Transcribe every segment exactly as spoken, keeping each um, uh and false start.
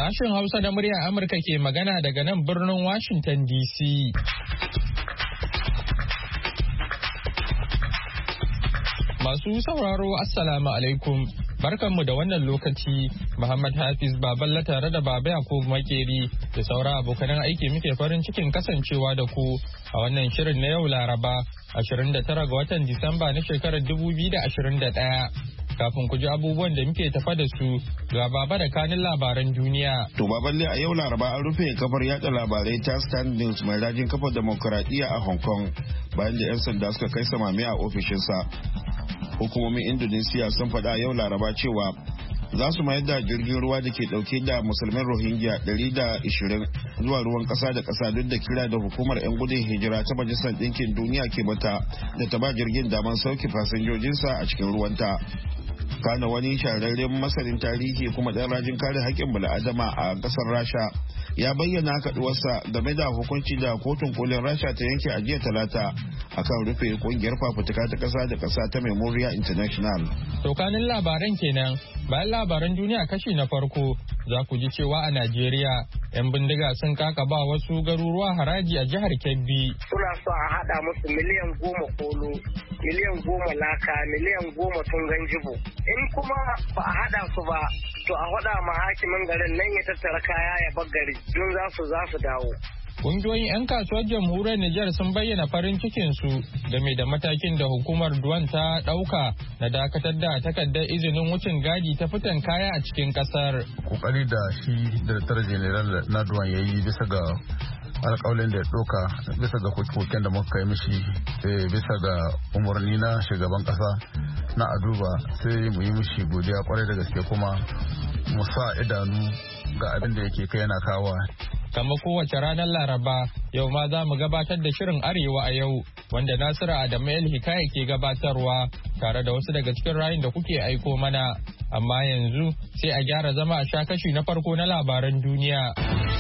Sashen Hausa na muryar Amurka ke magana daga nan birnin Washington D C. Masu sauraro Assalamu alaikum. Barkanmu da wannan lokaci. Muhammad Hafiz Baballa tare da Baba Yakubu Makeri da saura abokanan aiki muke farin cikin kasancewa da ku a wannan shirin na yau Laraba ashirin da tara ga watan Disamba na shekarar dubu biyu da ashirin da ɗaya. Kafin ku ji abubuwan da muke tafa da su ga Baba da kanin labaran duniya. To Baballe, a yau Laraba an rufe kafar yada labarai ta Stand News mai rajin kafa demokuraɗiyya a Hong Kong bayan da 'yan sanda suka kai samame a ofishinsa. Hukumomin Indonesia sun faɗa yau Laraba cewa za su mayar da jirgin ruwa da ke ɗauke da musulmin Rohingya ɗari da ishirin zuwa ruwan ƙasa da ƙasa duk da kira da hukumar 'yan gudun hijira ta Majalisar Ɗinkin Duniya ke mata da ta ba jirgin daman sauke fasinjojinsa a cikin ruwanta. Kana wani shahararren masanin tarihi kuma ɗan rajin kare haƙƙin bil'adama a ƙasar Rasha ya bayyana kaɗuwarsa game da hukunci da kotun kolin Rasha ta yanke a jiya talata akan rufe ƙungiyar fafutuka ta ƙasa da ƙasa ta Memorial International. Tokanin labaran kenan bayan labaran duniya kashi na farko za ku ji cewa a Najeriya 'yan bindiga sun kaka ba wasu garuruwa haraji a jihar Kebbi. Suna so a haɗa musu miliyan goma kolo, miliyan goma laka, miliyan goma tungan jibo. In kuma ba a haɗa su ba, to a haɗa ma hakimin garin nan ya tattara kaya ya bar gari, don za su za su dawo. Kungiyoyin 'yan kasuwar jamhuriyar Nijar sun bayyana farin cikinsu game da matakin da hukumar Duwan ta ɗauka na dakatar da takardar izinin wucin gadi ta fitan kaya a cikin ƙasar. Kokari da shi da General na Duwan ya yi bisa ga alƙawalin da ya ɗauka bisa ga koken da muka yi mishi bisa ga umarni na shugaban ƙasa na aduba sai mu yi mishi godiya kwarai da gaske kuma mu sa idanu ga abin da yake kai yana kawa. Kamar kowace ranar Laraba, yau ma za mu gabatar da shirin Arewa a yau, wanda Nasiru Adamu El Hikaya ke gabatarwa tare da wasu daga cikin rayun da kuke aiko mana. Amma yanzu sai a gyara zama a sha kashi na farko na labaran duniya.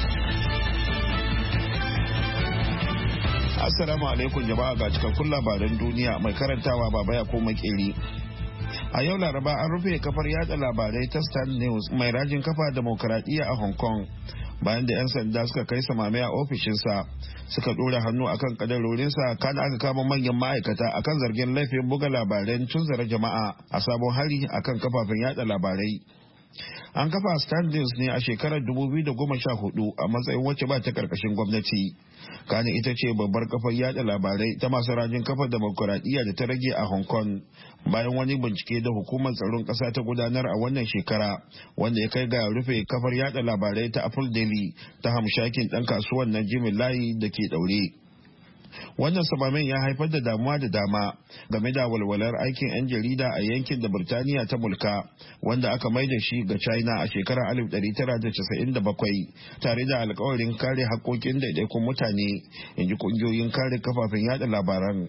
Assalamu alaikum jama'a, ga cikakkun labaran duniya mai karantawa Baba Yakubu Makeri. A yau Laraba an rufe kafar yada labarai ta Stand News mai rajin kafa demokuraɗiyya a Hong Kong bayan da 'yan sanda suka kai samame a ofishinsa suka ɗora hannu akan kadarorinsa kana aka kama manyan ma'aikata akan zargin laifin buga labaran tunzara jama'a a sabon hari akan kafafen yada labarai. An kafa Stand News ne a shekarar dubu biyu da goma sha hudu a matsayin wacce ba ta karkashin gwamnati. Kane ita ce babbar kafar yada labarai ta masu rajin kafar demokuraɗiyya da ta rage a Hong Kong bayan wani bincike da hukumar tsaron ƙasa ta gudanar a wannan shekara wanda ya kai ga rufe kafar yada labarai ta Apple Daily ta hamshakin ɗan kasuwan na Jimmy Lai da ke ɗaure. Wannan samamin ya haifar da damuwa da dama game da walwalar aikin 'yan jarida a yankin da Birtaniya ta mulka wanda aka mai da shi ga China a shekarar alif ɗari tara da casa'in da bakwai tare da alkawarin kare haƙƙoƙin daidaikun mutane, in ji ƙungiyoyin kare kafafen yada labaran.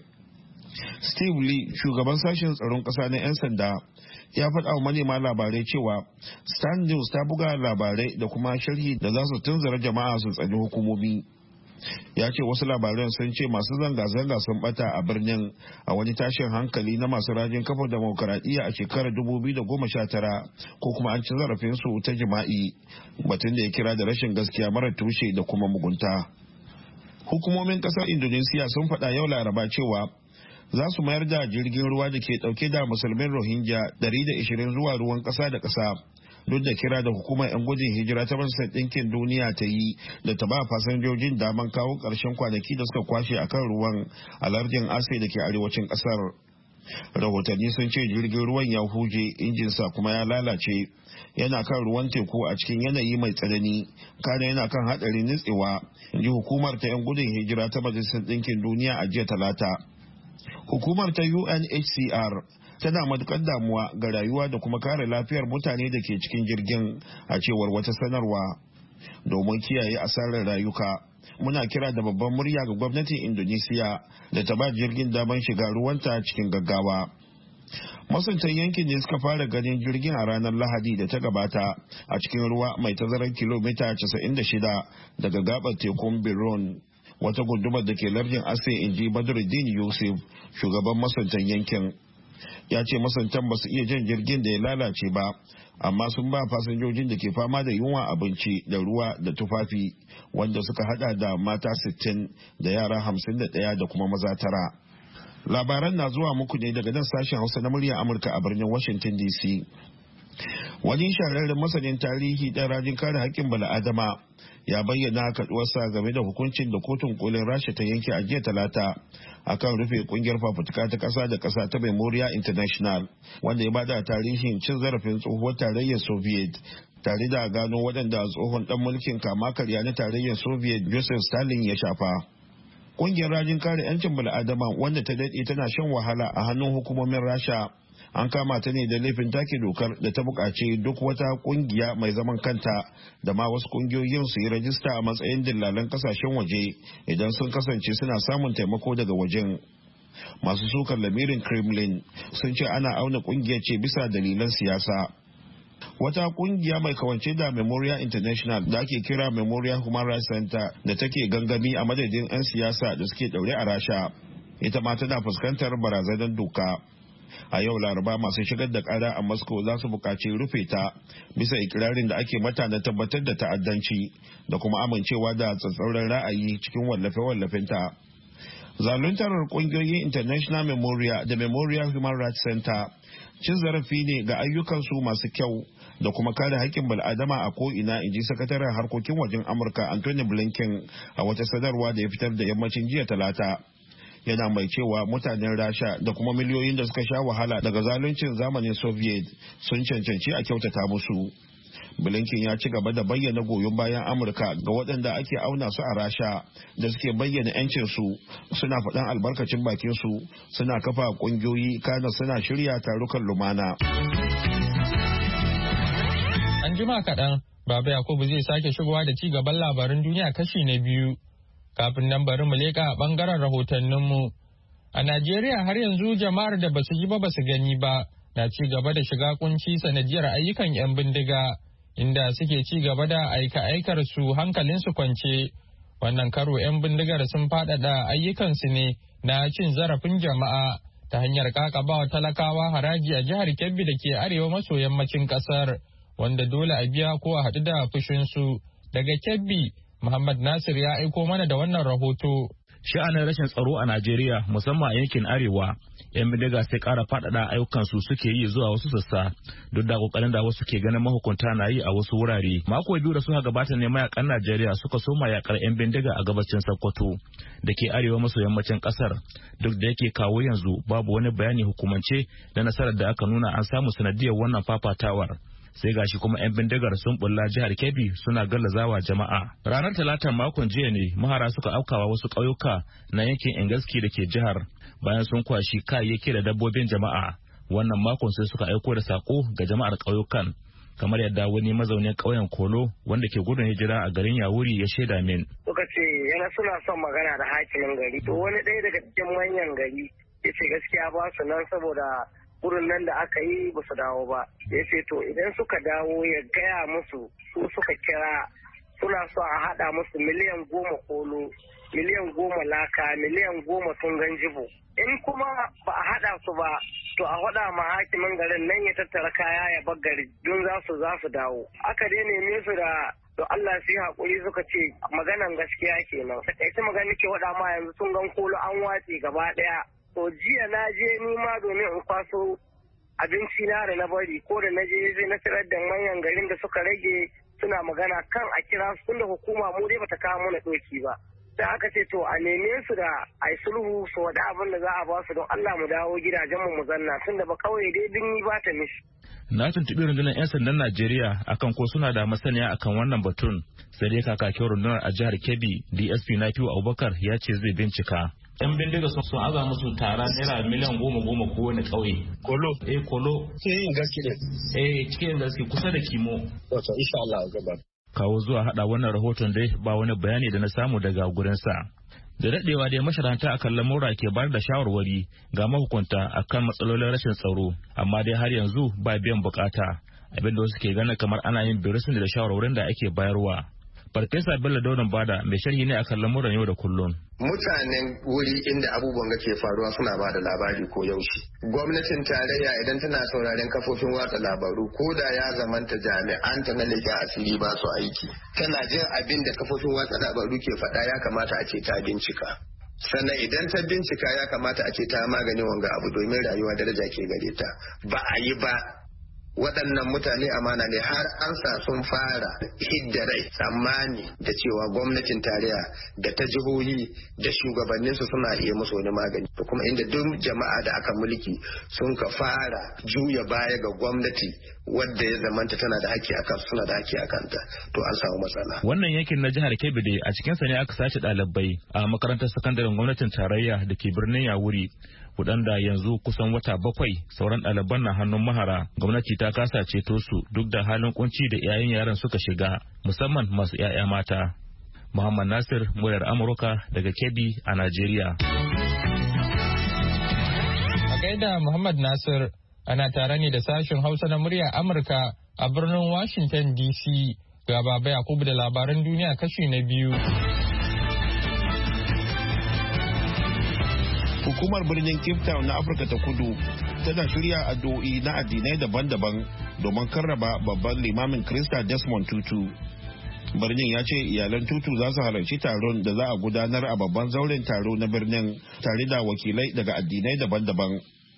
Steve Lee, shugaban sashen tsaron ƙasa na 'yan sanda, ya faɗa wa manema labarai cewa Stand News ta buga labarai da kuma sharhi da za su tunzura jama'a su tsani hukumomi. Ya ce wasu labaran sun ce masu zanga-zanga sun bata a birnin a wani tashin hankali na masu rajin kafa demokuraɗiyya a shekarar dubu biyu da goma sha tara ko kuma an ci zarafinsu ta jima'i, batun da ya kira da rashin gaskiya mara tushe da kuma mugunta. Hukumomin ƙasar Indonesia sun faɗa yau Laraba cewa za su mayar da jirgin ruwa da ke ɗauke da musulmin Rohingya ɗari da ishirin zuwa ruwan ƙasa da ƙasa. Duk da kira da hukumar 'yan gudun hijira ta Majalisar Ɗinkin Duniya ta yi da ta ba fasinjojin daman kawo ƙarshen kwanaki da suka kwashe a kan ruwan a lardin Aceh da ke arewacin ƙasar. Rahotanni sun ce jirgin ruwan ya huje, injinsa kuma ya lalace, yana kan ruwan teku a cikin yanayi mai tsanani, kana yana kan haɗarin nutsewa, in ji hukumar ta 'yan gudun hijira ta Majalisar Ɗinkin Duniya a jiya Talata. Hukumar ta U N H C R tana matukar damuwa ga rayuwa da kuma kare lafiyar mutane da ke cikin jirgin, a cewar wata sanarwa. Domin kiyaye asarar rayuka, muna kira da babban murya ga gwamnatin Indonesia da ta ba jirgin daman shiga ruwanta cikin gaggawa. Masuntan yankin ne suka fara ganin jirgin a ranar Lahadi da ta gabata a cikin ruwa mai tazarar kilomita casa'in da shida daga gabar tekun Biron, wata gundumar da ke lardin Aceh, in ji Badruddin Yusuf, shugaban masuntan yankin. ya ce masantan ba su iya jan jirgin da ya lalace ba, amma sun ba fasinjojin da ke fama da yunwa abinci da ruwa da tufafi, wanda suka hada da mata sittin da yara hamsin da ɗaya da kuma maza tara. Labaran na zuwa muku ne daga nan sashen Hausa na muryar Amurka a birnin Washington D C. Wani shahararren masanin tarihi ɗan rajin kare haƙƙin bala'adama ya bayyana kaduwarsa game da hukuncin da kotun kolin Rasha ta yanke a jiya talata akan rufe kungiyar fafutuka ta ƙasa da ƙasa ta Memorial International, wanda ya bada tarihin cin zarafin tsohuwar tarayyar Soviet tare da gano waɗanda tsohon ɗan mulkin kama karya na tarayyar Soviet Joseph Stalin ya shafa. Kungiyar rajin kare 'yancin bala'adama wanda ta daɗe tana shan wahala a hannun hukumomin Rasha an kama ta ne da laifin take dokar da ta buƙaci duk wata kungiya mai zaman kanta da ma wasu kungiyoyin su yi rajista a matsayin dillalan kasashen waje idan sun kasance suna samun taimako daga wajen. Masu sukar lamirin Kremlin sun ce ana auna kungiyar ce bisa dalilan siyasa. Wata kungiya mai kawance da Memorial International da ake kira Memorial Human Rights Center da take gangami a madadin 'yan siyasa da suke daure a Rasha, ita ma tana fuskantar barazanar doka. A yau Laraba masu shigar da kara a Moscow za su buƙaci rufe ta bisa ikirarin da ake mata na tabbatar da ta'addanci da kuma amincewa da tsatsauran ra'ayi cikin wallafe-wallafenta. Zaluntar ƙungiyoyin International Memorial da Memorial Human Rights Center cin zarafi ne ga ayyukansu masu kyau da kuma kare haƙƙin bal'adama a ko'ina, in ji sakataren harkokin wajen Amurka Anthony Blinken a wata sadarwa da ya fitar da yammacin jiya talata. Yana mai cewa mutanen Rasha da kuma miliyoyin da suka sha wahala daga zaluncin zamanin Soviet sun cancanci a kyautata musu. Blinken ya ci gaba da bayyana goyon bayan Amurka ga waɗanda ake auna su a Rasha da suke bayyana 'yancinsu, suna faɗan albarkacin bakinsu, suna kafa ƙungiyoyi, kana suna shirya tarukan lumana. An jima kaɗan, Baba Yakubu zai sake shigowa da ci gaban labaran duniya kashi na biyu. Kafin nan bari mu leƙa a ɓangaren rahotanninmu. A Najeriya har yanzu jama'ar da basu ji ba basu gani ba na ci gaba da shiga kunci sanadiyar ayyukan 'yan bindiga, inda suke ci gaba da aika-aikar su hankalin su kwance. Wannan karo 'yan bindigar sun faɗaɗa ayyukansu ne na cin zarafin jama'a ta hanyar ƙaƙabawa talakawa haraji a jihar Kebbi da ke arewa maso yammacin ƙasar, wanda dole a biya ko a haɗu da fushinsu. Daga Kebbi, Muhammad Nasir ya aiko mana da wannan rahoto. Sha'anin rashin tsaro a Najeriya musamman a yankin Arewa, 'yan bindiga sai ƙara faɗaɗa ayyukansu suke yi zuwa wasu sassa duk da ƙoƙarin da wasu ke ganin mahukunta na yi a wasu wurare. Mako biyu da suka gabata ne mayakan Najeriya suka soma yakar 'yan bindiga a gabacin Sokoto da ke arewa maso yammacin ƙasar, duk da yake kawo yanzu babu wani bayani hukumance na nasarar da aka nuna an samu sanadiyar wannan fafatawar. Sai gashi kuma 'yan bindigar sun bulla jihar Kebbi suna gallazawa jama'a. Ranar Talatan makon jiya ne mahara suka aukawa wasu ƙauyuka na yankin Ingaski da ke jihar bayan sun kwashi kayayyaki da dabbobin jama'a. Wannan makon sai suka aiko da sako ga jama'ar ƙauyukan, kamar yadda wani mazaunin ƙauyen Kolo wanda ke gudun hijira a garin Yawuri ya shaida min. Suka ce yana suna son magana da hakimin gari, to wani ɗaya daga cikin manyan gari ya ce gaskiya ba su nan saboda wurin nan da aka yi ba su dawo ba. Ya ce to idan suka dawo ya gaya musu su suka kira suna so a haɗa musu miliyan goma kolo, miliyan goma laka, miliyan goma tungan jibo. In kuma ba a haɗa su ba to a haɗa ma hakimin garin nan ya tattara kaya ya bar gari don za su za su dawo. Aka dai neme su da to Allah su yi haƙuri suka ce maganan gaskiya kenan. Takaice magana ke waɗa ma yanzu tungan kolo an watse gaba ɗaya. To jiya na je nima domin in kwaso abinci na da na bari, ko da na je zai na tsirar da manyan garin da suka rage suna magana kan a kira su, tunda hukuma mu dai bata kawo mana doki ba. Sai aka ce to a neme su da ai sulhu su wada abin da za a ba su don Allah mu dawo gidajen mu mu zanna, tunda ba kawai dai binni ba ta mishi. Na tuntuɓi rundunar 'yan sandan Najeriya akan ko suna da masaniya akan wannan batun, sai dai kakakin rundunar a jihar Kebbi D S P Nafiu Abubakar ya ce zai bincika. 'Yan bindiga sun sun aza musu tara naira miliyan goma goma ko wani ƙauye. Kolo? Eh kolo. Cikin gaske ne. Eh cikin gaske kusa da Kimo. Wato insha Allah gaba. Kawo zuwa hada wannan rahoton dai ba wani bayani da na samu daga gurinsa. Da daɗewa dai masharanta akan lamura ke bayar da shawarwari ga mahukunta akan matsalolin rashin tsaro, amma dai har yanzu ba biyan bukata, abinda wasu ke ganin kamar ana yin birisin da shawarwarin da ake bayarwa. Farfesa Bello Daudan Bada mai sharhi ne akan lamuran yau da kullum. Mutanen wuri inda abubuwan da ke faruwa suna ba da labari ko yaushe. Gwamnatin tarayya idan tana sauraren kafofin watsa labaru ko da ya zamanta jami'anta na leƙen asiri ba su aiki. Tana jin abin da kafofin watsa labaru ke faɗa ya kamata a ce ta bincika. Sannan idan ta bincika ya kamata a ce ta magani wanga abu domin rayuwa daraja ke gare ta. Ba a yi ba. Waɗannan mutane amana ne har an sa sun fara hidda rai tsammani da cewa gwamnatin tarayya da ta jihohi da shugabanninsu suna iya musu wani magani. To kuma inda duk jama'a da aka mulki sun ka fara juya baya ga gwamnati wadda ya zamanta tana da haƙƙi akan suna da haƙƙi akan ta to an samu matsala. Wannan yankin na jihar Kebbi dai a cikinsa ne aka sace ɗalibai a makarantar sakandaren gwamnatin tarayya da ke birnin Yawuri. Waɗanda yanzu kusan wata bakwai sauran ɗaliban na hannun mahara. Gwamnati ta kasa ceto su duk da halin kunci da iyayen yaran suka shiga musamman masu 'ya'ya mata. Muhammad Nasir, muryar Amurka daga Kebbi a Najeriya. A gaida Muhammad Nasir, ana tare ne da sashen Hausa na muryar Amurka a birnin Washington D C. Ga Baba Yakubu da labaran duniya kashi na biyu. Hukumar birnin Cape Town na Afirka ta Kudu tana shirya addu'o'i na addinai daban-daban domin karraba babban limamin Krista Desmond Tutu. Birnin ya ce iyalan Tutu za su halarci taron da za a gudanar a babban zauren taro na birnin tare da wakilai daga addinai daban-daban.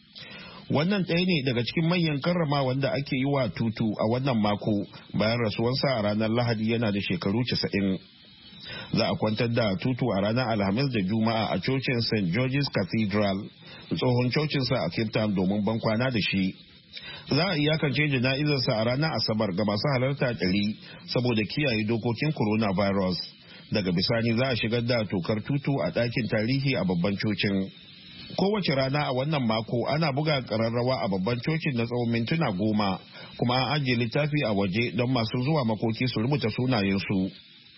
Wannan ɗaya ne daga cikin manyan karrama wanda ake yi wa Tutu a wannan mako bayan rasuwarsa a ranar Lahadi yana da shekaru casa'in. Za a kwantar da Tutu a ranar Alhamis da Juma'a a cocin Saint George's Cathedral, tsohon cocinsa a Cape Town domin bankwana da shi. Za a iyakance jana'izarsa a ranar Asabar ga masu halarta ɗari saboda kiyaye dokokin coronavirus. Daga bisani za a shigar da tokar Tutu a ɗakin tarihi a babban cocin. Kowace rana a wannan mako ana buga ƙararrawa a babban cocin na tsawon mintuna goma, kuma an ajiye littafi a waje don masu zuwa makoki su rubuta sunayensu.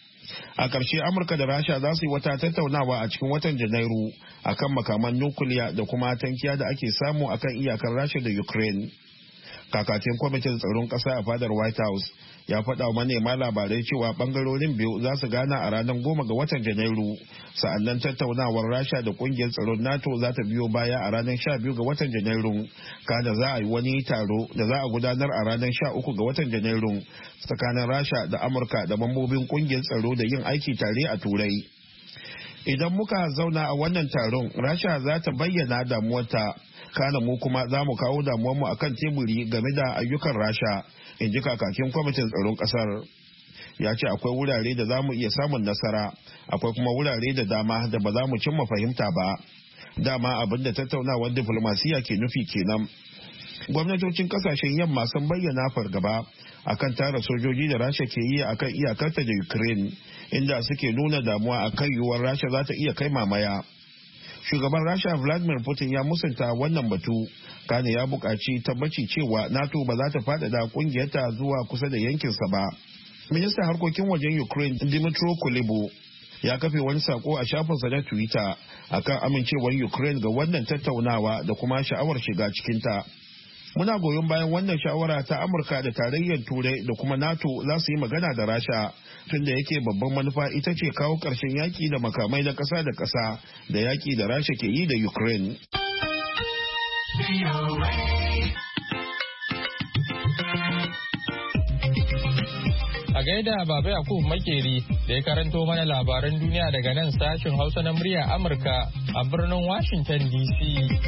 A ƙarshe Amurka da Rasha za su yi wata tattaunawa a cikin watan Janairu akan makaman nukiliya da kuma tankiya da ake samu akan iyakar Rasha da Ukraine. Kakakin kwamitin tsaron ƙasa a fadar White House ya faɗa wa manema labarai cewa ɓangarorin biyu za su gana a ranar goma ga watan Janairu, sa'annan tattaunawar Rasha da ƙungiyar tsaron NATO za ta biyo baya a ranar sha biyu ga watan Janairu, kana za a yi wani taro da za a gudanar a ranar sha uku ga watan Janairu tsakanin Rasha da Amurka da mambobin ƙungiyar tsaro da yin aiki tare a Turai. Idan muka zauna a wannan taron, Rasha za ta bayyana damuwarta, kana mu kuma za mu kawo damuwarmu akan teburi game da ayyukan Rasha, in ji kakakin kwamitin tsaron ƙasar. Ya ce akwai wurare da za mu iya samun nasara, akwai kuma wurare da dama da ba za mu cimma fahimta ba. Dama abin da tattaunawar diflomasiya ke nufi kenan. Gwamnatocin kasashen yamma sun bayyana fargaba akan tara sojoji da Rasha ke yi akan iyakarta da Ukraine, inda suke nuna damuwa akan yiwuwar Rasha za ta iya kai mamaya. Shugaban Rasha Vladimir Putin ya musanta wannan batu, kane ya buƙaci tabbaci cewa NATO ba za ta faɗaɗa ƙungiyarta zuwa kusa da yankinsa ba. Ministan harkokin wajen Ukraine Dmytro Kuleba ya kafe wani sako a shafinsa na Twitter akan amincewar Ukraine ga wannan tattaunawa da kuma sha'awar shiga cikinta. Muna goyon bayan wannan shawara ta Amurka da tarayyar Turai da kuma NATO za su yi magana da Rasha, tunda yake babban manufa ita ce kawo ƙarshen yaƙi da makamai na ƙasa da ƙasa da yaƙi da Rasha ke yi da Ukraine. A gaida Baba Yakubu Makeri da ya karanto mana labaran duniya daga nan sashen Hausa na murya Amurka a birnin Washington D C.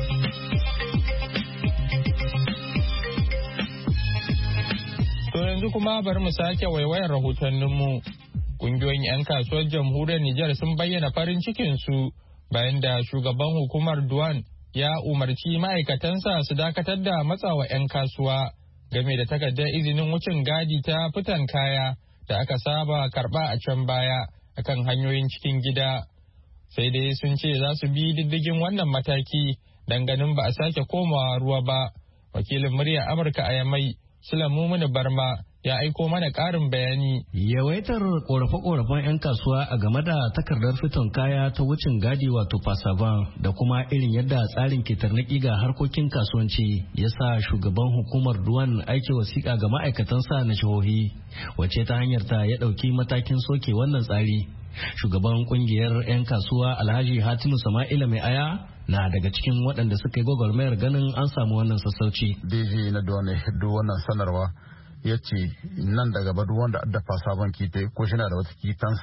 To yanzu kuma bari mu sake waiwayar rahotanninmu. Ƙungiyoyin 'yan kasuwar jamhuriyar Nijar sun bayyana farin cikinsu bayan da shugaban hukumar Duwan ya umarci ma'aikatansa su dakatar da matsawa 'yan kasuwa game da takardar izinin wucin gadi ta fitan kaya da aka saba karba a can baya akan hanyoyin cikin gida. Sai dai sun ce za su bi diddigin wannan mataki dan ganin ba a sake komawa ruwa ba. Wakilin murya Amurka a Yamai Sulamu Muni Barma ya aiko mana ƙarin bayani. Yawaitar ƙorafe-ƙorafen 'yan kasuwa a game da takardar fiton kaya ta wucin gadi wato fasaban da kuma irin yadda tsarin ke tarnaki ga harkokin kasuwanci ya sa shugaban hukumar duwan aike wasiƙa ga ma'aikatansa na jihohi wacce ta hanyar ta ya ɗauki matakin soke wannan tsari. Shugaban kungiyar 'yan kasuwa Alhaji Hatimu Sama'ila Mai Aya na daga cikin waɗanda suka yi gwagwarmayar ganin an samu wannan sassauci. D G na duwan hiddo wannan sanarwa ya ce nan daga badu wanda addafa sabon kite ko shi na da wata kitans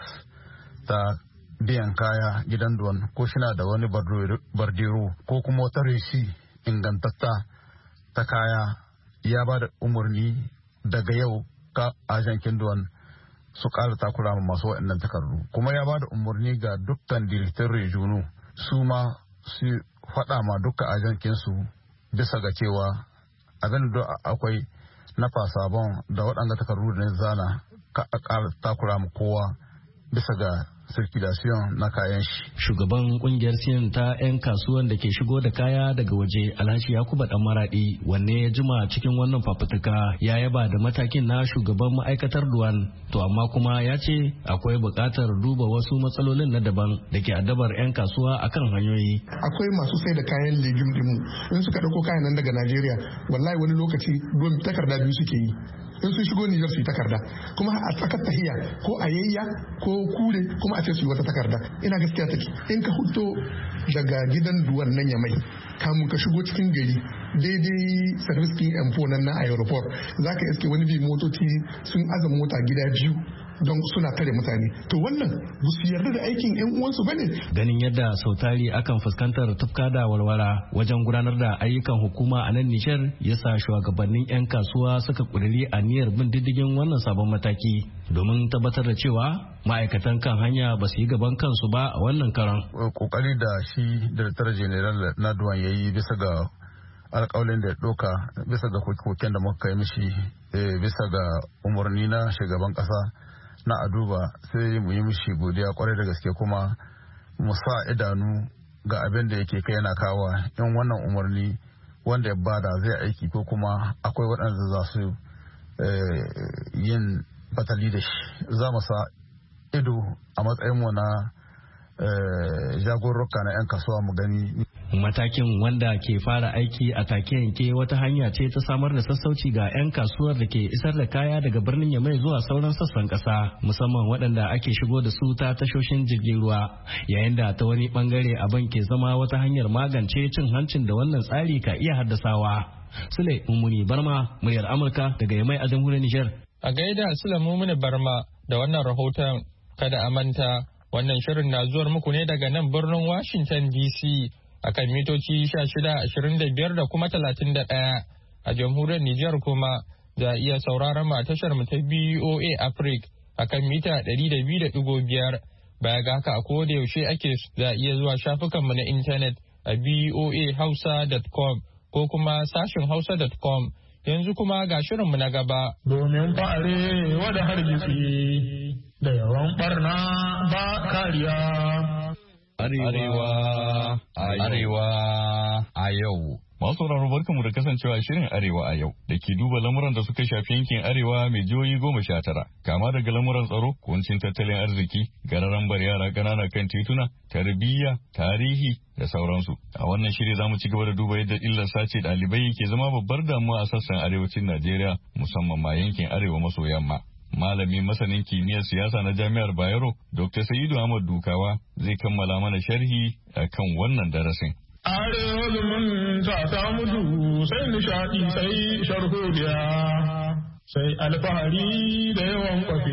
ta biyan kaya gidan duwan ko shi na da wani bardero ko kuma wata reshi ingantatta ta kaya ya ba da umarni daga yau ka ajankin duwan su ƙara takura ma masu waɗannan takardu kuma ya ba da umarni ga dukkan direktan rejunu su ma su faɗa ma dukkan ajankinsu bisa ga cewa abin da akwai na fasabon da waɗanda takardu da zana ka ƙara takura ma kowa bisa ga circulation na kayan shi. Shugaban kungiyar siyan ta 'yan kasuwan da ke shigo da kaya daga waje Alhaji Yakuba Dan Maradi wanne ya jima cikin wannan fafutuka ya yaba da matakin na shugaban ma'aikatar duwan to amma kuma ya ce akwai buƙatar duba wasu matsalolin na daban da ke addabar 'yan kasuwa akan hanyoyi. Akwai masu sai da kayan legume dinmu in suka ɗauko kayan nan daga Najeriya wallahi wani lokaci don takarda biyu suke yi. In sun shigo Nijar su yi takarda kuma a tsakar tahiya ko a yayya ko kure kuma a ce su yi wata takarda ina gaskiya take in ka huto daga gidan duwan nan ya mai kamun ka shigo cikin gari daidai service king info nan na aeroport zaka iske wani bi motoci sun aza mota gida biyu don suna tare mutane to wannan ba su yarda da aikin yan uwansu bane. Ganin yadda sautari akan fuskantar tufka da walwala wajen gudanar da ayyukan hukuma a nan Nijar yasa shugabannin yan kasuwa suka kudiri aniyar bin diddigin wannan sabon mataki domin tabbatar da cewa ma'aikatan kan hanya ba su yi gaban kansu ba a wannan karan. Kokari da shi Director General na duwan yayi bisa ga alƙawalin da ya ɗauka bisa ga koken da muka kai mishi bisa ga umarni na shugaban ƙasa na a duba sai mu yi mishi godiya kwarai da gaske kuma mu sa idanu ga abin da yake kai yana kawa in wannan umarni wanda ya bada zai aiki ko kuma akwai waɗanda za su yin batali da shi za mu sa ido a matsayin mu na jagororka na 'yan kasuwa mu gani. Matakin wanda ke fara aiki a take yanke wata hanya ce ta samar da sassauci ga 'yan kasuwar da ke isar da kaya daga birnin Yamai zuwa sauran sassan kasa musamman waɗanda ake shigo da su ta tashoshin jirgin ruwa yayin da ta wani bangare abin ke zama wata hanyar magance cin hancin da wannan tsari ka iya haddasawa. Sule Mummuni Barma, muryar Amurka daga Yamai a jamhuriyar Nijar. A gaida Sule Mummuni Barma da wannan rahoton kada a manta wannan shirin na zuwar muku ne daga nan birnin Washington D C. Akan mitoci sha shida, ashirin da biyar da kuma talatin da ɗaya a jamhuriyar Nijar kuma za a iya sauraron mu a tashar mu ta B O A Africa akan mita ɗari da biyu da ɗigo biyar. Baya ga haka a koda yaushe ake za a iya zuwa shafukan mu na intanet a b o a hausa dot com ko kuma sashin hausa dot com. Yanzu kuma ga shirin mu na gaba. Domin fa'are wada hargitsi da yawan barna ba kariya. Arewa Arewa a yau. Masu sauraro barkanmu da kasancewa shirin Arewa a yau da ke duba lamuran da suka shafi yankin Arewa mai jihohi goma sha tara, kama daga lamuran tsaro, kuncin tattalin arziki, gararan bar yara ƙanana kan tituna, tarbiyya, tarihi da sauransu. A wannan shiri za mu ci gaba da duba yadda illar sace ɗalibai ke zama babbar damuwa a sassan arewacin Najeriya, musamman ma yankin Arewa maso yamma. Malami masanin kimiyyar siyasa na Jami'ar Bayero, Doctor Sa'idu Ahmad Dukawa zai kammala mana sharhi akan wannan darasin. Arewa zumunta ta mutu sai nishaɗi sai sharhodiya sai alfahari da yawan kwafe.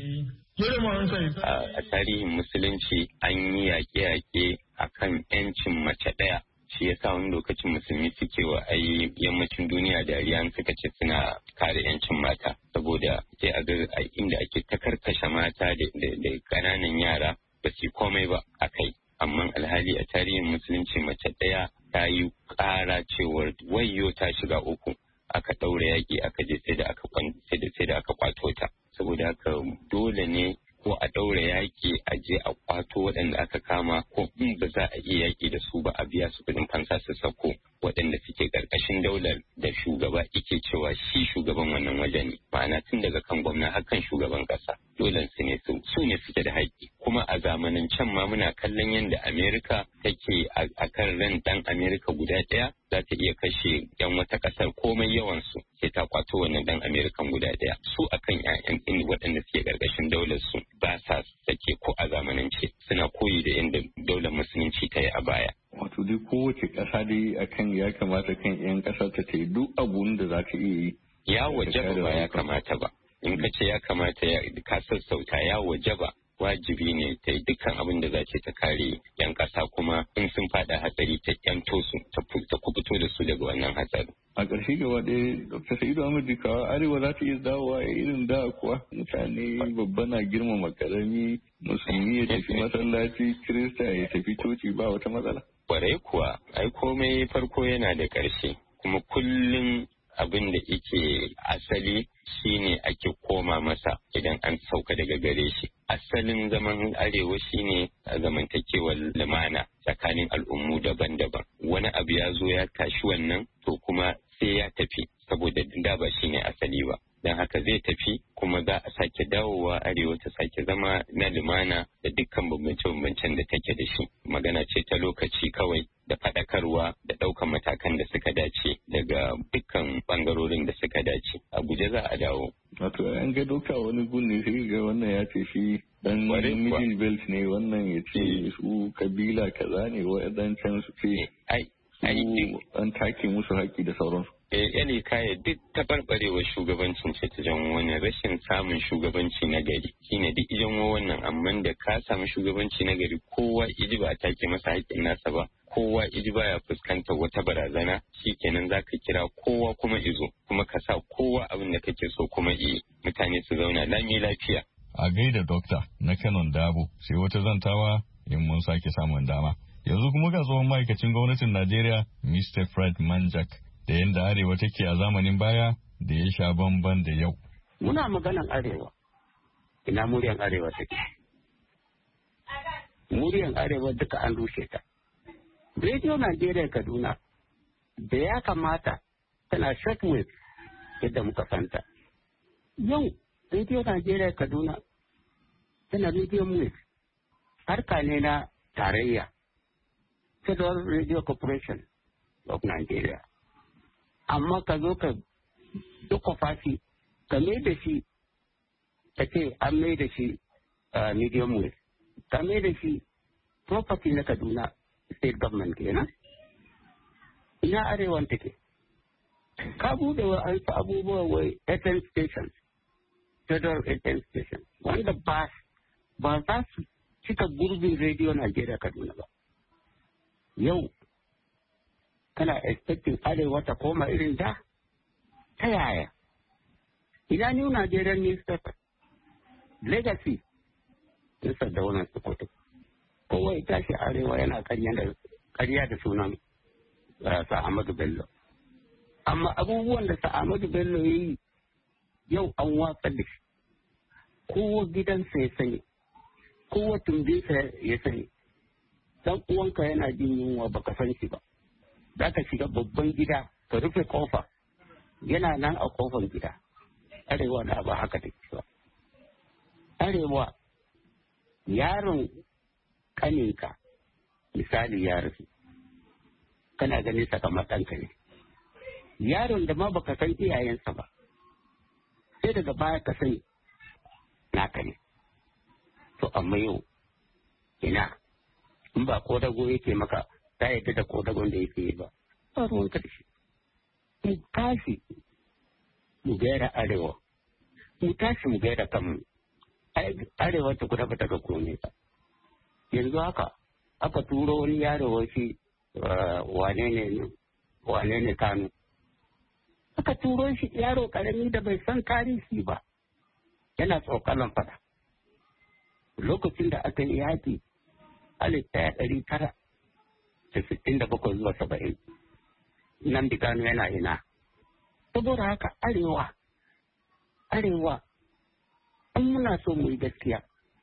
A tarihin musulunci an yi yaƙe-yaƙe a kan 'yancin mace ɗaya. Shi ya sa wani lokacin musulmi suke wa ai yammacin duniya dariya suka ce suna kare 'yancin mata. Saboda sai a ga inda ake ta karkashe mata da ƙananan yara ba su komai ba a kai. Amma alhali a tarihin musulunci mace ɗaya ta yi ƙara cewar wayyo ta shiga uku aka ɗaura yaƙi aka je sai da aka sai da aka kwato ta. Saboda haka dole ne ko a ɗaura yaƙi a je a kwato waɗanda aka kama ko in ba za a iya yaƙi da su ba a biya su kuɗin fansa su sako waɗanda suke ƙarƙashin daular da shugaba ike cewa shi shugaban wannan waje ne, ma'ana tun daga kan gwamna har kan shugaban ƙasa dole su ne su ne suke da haƙƙi. Kuma a zamanin can ma muna kallon yadda Amerika take a kan ran ɗan Amerika guda ɗaya za ta iya kashe yan wata ƙasar komai yawansu sai ta kwato wannan ɗan Amerikan guda ɗaya. Su akan ƴaƴan ɗin waɗanda suke ƙarƙashin daular su ba sa sake ko a zamanance suna koyi da yadda daular musulunci ta yi a baya. Wato dai kowace ƙasa dai akan ya kamata kan 'yan ƙasa ta ta yi duk abun da za ta iya yi. Ya wajaba ba ya kamata ba. In ka ce ya kamata ya ka sassauta ya wajaba wajibi ne ta yi dukkan abin da za ta kare 'yan ƙasa kuma in sun faɗa hatsari ta 'yanto su ta kubuto da su daga wannan hatsari. A ƙarshe gaba ɗaya Dokta Sa'idu Ahmad Dukawa Arewa za ta iya dawowa irin da kuwa mutane babba na girmama ƙarami musulmi ya tafi masallaci Kirista ya tafi coci ba wata matsala. Kwarai kuwa, ai komai farko yana da ƙarshe, kuma kullum abin da yake asali shine ake koma masa idan an sauka daga gare shi. Asalin zaman arewa shine a zamantakewar lumana tsakanin al'ummu daban-daban. Wani abu ya zo ya tashi wannan to kuma sai ya tafi saboda da ba shine asali ba. Don haka zai tafi kuma za a sake dawowa arewa ta sake zama na lumana da dukkan bambance-bambancen da take da shi. Magana ce ta lokaci kawai da faɗakarwa da ɗaukan matakan da suka dace daga dukkan ɓangarorin da suka dace. A guje za a dawo. Wato an ga doka wani gun ne sai ga wannan ya ce shi dan middle belt ne, wannan ya ce su kabila kaza ne, waɗancan su ce ai an take musu haƙƙi da sauransu. Yali kaya duk taɓarɓarewar shugabancin ce ta janwo wani rashin samun shugabanci na gari shine duk janwo wannan, amma da ka samu shugabanci na gari kowa iji ba a take masa haƙƙin nasa ba, kowa iji baya fuskantar wata barazana, shikenan za ka kira kowa kuma izo kuma ka sa kowa abin da kake so kuma iya mutane su zauna lami lafiya. A gaida dokta na Kanon Dabo sai wata zantawa in mun sake samun dama. Yanzu kuma ga tsohon ma'aikacin gwamnatin Najeriya Mister Fred Manjak da yadda arewa take a zamanin baya da ya sha bamban da yau. Muna maganan arewa, ina muryan arewa take. Muryan arewa duka an rushe ta. Radio Najeriya Kaduna da ya kamata tana shortwave yadda muka santa. Yau Radio Najeriya Kaduna tana radio wave, harka ne na tarayya, Federal Radio Corporation of Nigeria. Amma ka zo ka duka fashi ka mai da shi ka ce an mai da shi medium wave, ka mai da shi property na Kaduna state government kenan. Ina arewan take ka bude wa an fi abubuwa wai F M stations, federal F M stations, wanda ba ba za su cika gurbin radio Najeriya Kaduna ba. Yau kana expecting arewa ta koma irin da ta yaya? Ina New Nigerian newspaper legacy nisa da wannan Sokoto kowa ya tashi arewa yana karya da sunan sa Ahmadu Bello, amma abubuwan da sa Ahmadu Bello ya yi yau an watsa da shi, kowa gidansa ya sani, kowa tumbinsa ya sani. Dan uwanka yana jin yunwa baka san shi ba, za ka shiga babban gida ka rufe kofa yana nan a kofar gida. Arewa da ba haka take ba. Arewa yaron kaninka misali ya rufe kana ganin sakamakonka ne. Yaron da ma baka san iyayensa ba sai daga baya ka sani naka ne. To amma yau ina in ba kodago yake maka ta yadda da kodagon da yake yi ba ba ruwanka da shi. Mu tashi mu gaira arewa, mu tashi mu gaira kanmu. Arewa ta kuda bata ga kome ba. Yanzu haka aka turo wani yaro wasu wane ne wane ne Kano, aka turo shi yaro karami da bai san tarihi ba yana tsokalan fada. Lokacin da aka yi yaki alif ɗaya ɗari tara da sittin da bakwai zuwa saba'in nan Kano yana ina. Saboda haka arewa arewa an muna so mu yi gaskiya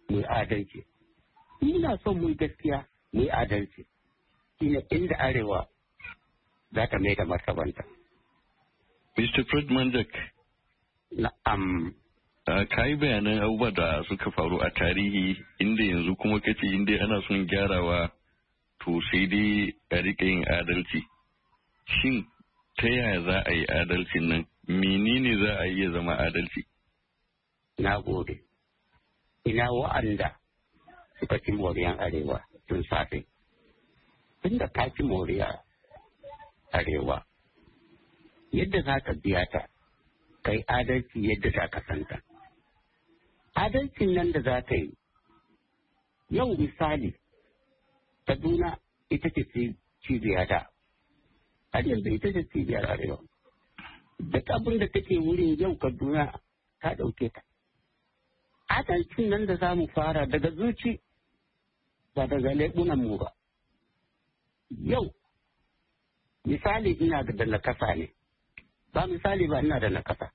mu yi adalci. Ina son mu yi gaskiya mu yi adalci. Shine inda arewa za ta mai da martabanta. mister Fred Manjak. Na'am. Ka yi bayanan abubuwa da suka faru a tarihi inda yanzu kuma kace inda ana son gyarawa to sai dai a riƙa yin adalci. Shin ta yaya za a yi adalcin nan? Menene za a iya zama adalci? Na gode. Ina wa'anda suka ci moriyan arewa tun safe. Tunda ka ci moriya arewa, yadda za ka biya ta, kai adalci yadda za ka santa. Adalcin nan da za ka yi, yau misali, Kaduna ita ce cibiya da, har yanzu ita ce cibiyar arewa. Duk abin da take wurin yau Kaduna ta ɗauke ta. Adalcin nan da za mu fara daga zuci ba daga leɓunanmu ba. Yau, misali ina da nakasa ne, ba misali ba ina da nakasa.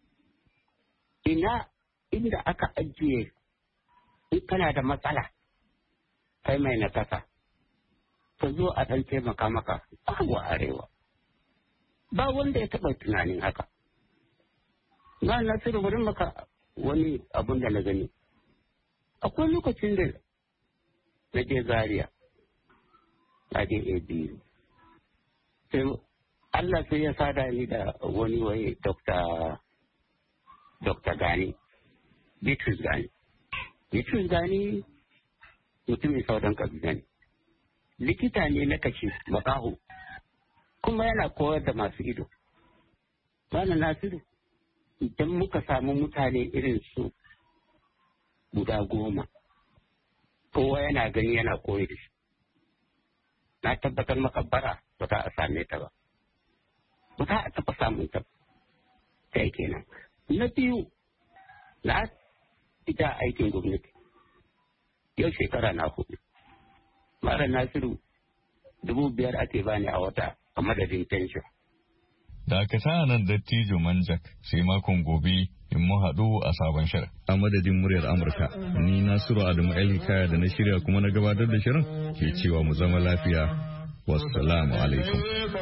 Ina inda aka ajiye in kana da matsala, kai mai nakasa, ka zo a ɗan taimaka maka babu arewa. Ba wanda ya taɓa tunanin haka. Na Nasiru wurin maka wani abun da na gani. Akwai lokacin da na je Zaria, na je A B U. Sai Allah sai ya sada ni da wani waye Dr. Dr. Gani, Bitrus Gani. Bitrus Gani mutumin saudan kabila ne. Likita ne na kashi makaho, kuma yana koyar da masu ido. Bana Nasiru, idan muka samu mutane irin su guda goma, kowa yana gani yana koyi da shi. Na tabbatar maka bara ba za a same ta ba. Ba za a taɓa samun ta. Sai kenan. Na biyu, na fita aikin gwamnati. Yau shekara na hudu. Mara Nasiru, dubu biyar ake bani a wata a madadin pension. Da aka sa nan dattijo Manjak sai makon gobe in mu haɗu a sabon shirin. A madadin muryar Amurka, ni Nasiru Adamu Ali Kaya da na shirya kuma na gabatar da shirin ke cewa mu zama lafiya. Wassalamu alaikum.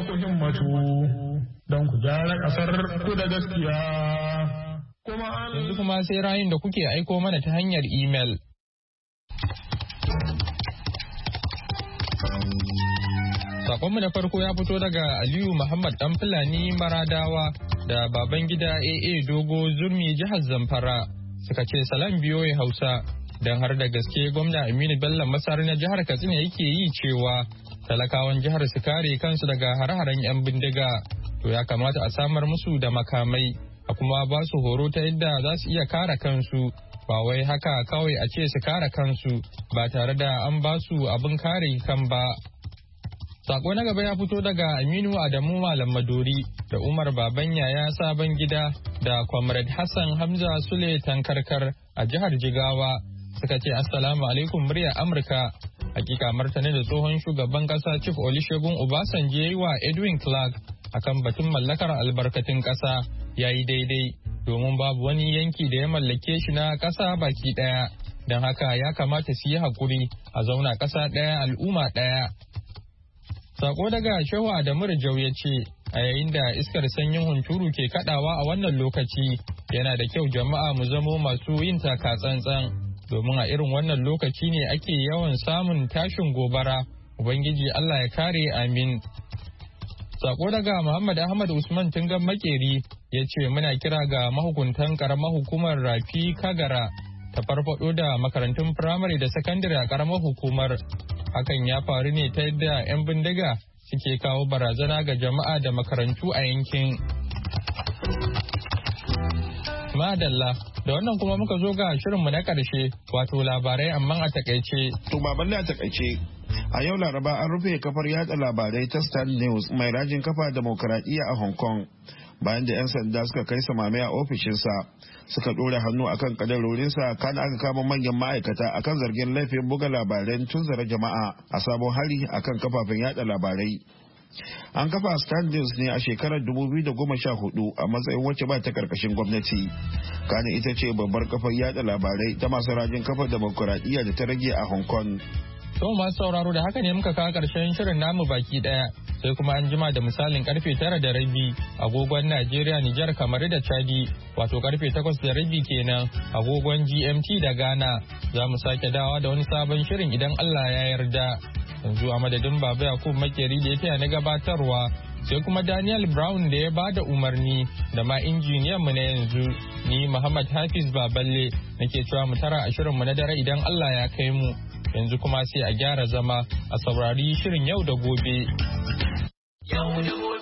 Don ku gyara ƙasar ku da gaskiya. Yanzu kuma sai rayun da kuke aiko mana ta hanyar imel. Sakonmu na farko ya fito daga Aliyu Muhammad Dan Fulani Maradawa da Babangida A A Dogo Zurmi jihar Zamfara suka ce salam biyoyi Hausa don har da gaske gwamna Aminu Bello Masar na jihar Katsina yake yi cewa talakawan jihar su kare kansu daga hare-haren 'yan bindiga to ya kamata a samar musu da makamai a kuma ba su horo ta yadda za su iya kare kansu ba wai haka kawai a ce su kare kansu ba tare da an ba su abin kare kan ba. Sako na gaba ya fito daga Aminu Adamu Malam Madori da Umar Baban Yaya Sabon Gida da Comrade Hassan Hamza Sule Tankarkar a jihar Jigawa suka ce Assalamu alaikum murya Amurka. Hakika martani da tsohon shugaban kasa Chief Olusegun Obasanjo ya yi wa Edwin Clark akan batun mallakar albarkatun kasa ya yi daidai domin babu wani yanki da ya mallake shi na kasa baki daya don haka ya kamata su yi hakuri a zauna kasa daya al'umma daya. Sako daga Shehu Adamu Rijau ya ce, a yayin da iskar sanyin hunturu ke kadawa a wannan lokaci, yana da kyau jama'a mu zamo masu yin taka tsantsan, domin a irin wannan lokaci ne ake yawan samun tashin gobara, Ubangiji Allah ya kare amin. Sako daga Muhammad Ahmad Usman Tungan Makeri ya ce muna kira ga mahukuntan karamar hukumar Rafi Kagara ta farfado da makarantun firamare da sakandare a karamar hukumar. Hakan ya faru ne ta yadda 'yan bindiga suke kawo barazana ga jama'a da makarantu a yankin. Madalla, da wannan kuma muka zo ga shirinmu na ƙarshe wato labarai amma a takaice. To baban a takaice. A yau Laraba an rufe kafar yada labarai ta Star News mai rajin kafa demokaradiyya a Hong Kong bayan da 'yan sanda suka kai samame a ofishinsa suka ɗora hannu akan kadarorinsa kan aka kama manyan ma'aikata akan zargin laifin buga labaran tunzara jama'a a sabon hari akan kafafen yada labarai. An kafa Star News ne a shekarar dubu biyu da goma sha hudu a matsayin wacce ba ta karkashin gwamnati. Kana ita ce babbar kafar yada labarai ta masu rajin kafar demokuraɗiyya da ta rage a Hong Kong. To masu sauraro da haka ne muka kawo karshen shirin namu baki daya, sai kuma an jima da misalin karfe tara da rabi agogon Najeriya, Nijar, kamar da Chadi, wato karfe takwas da rabi kenan agogon G M T da Ghana. Za mu sake dawa da wani sabon shirin idan Allah ya yarda. Yanzu a madadin Baba Yakub Makeri da ya taya na gabatarwa, sai kuma Daniel Brown da ya bada umarni da ma injiniyan mu na yanzu, ni Muhammad Hafiz Baballe nake cewa mu tara a shirin mu na dare idan Allah ya kai mu. Yanzu kuma sai a gyara zama a saurari shirin yau da gobe. Yau da gobe.